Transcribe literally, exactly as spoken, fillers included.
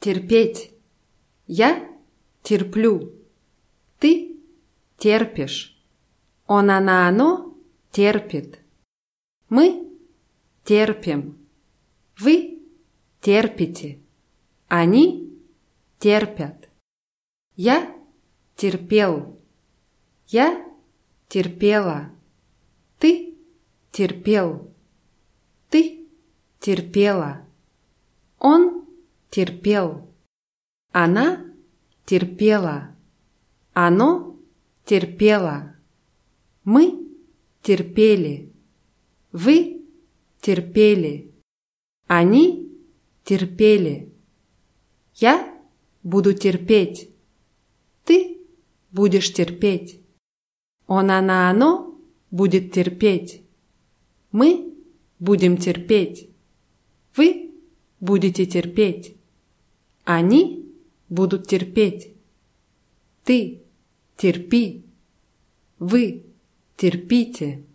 терпеть. Я терплю. Ты терпишь. Он, она, оно терпит. Мы терпим. Вы терпите. Они терпят. Я терпел. Я терпела. Ты терпел. Ты терпела. Он терпел. Она терпела. Оно терпело. Мы терпели. Вы терпели. Они терпели. Я буду терпеть. Ты будешь терпеть. Он, она, оно будет терпеть. Мы будем терпеть. Вы будете терпеть. Они будут терпеть. Ты терпи. Вы терпите.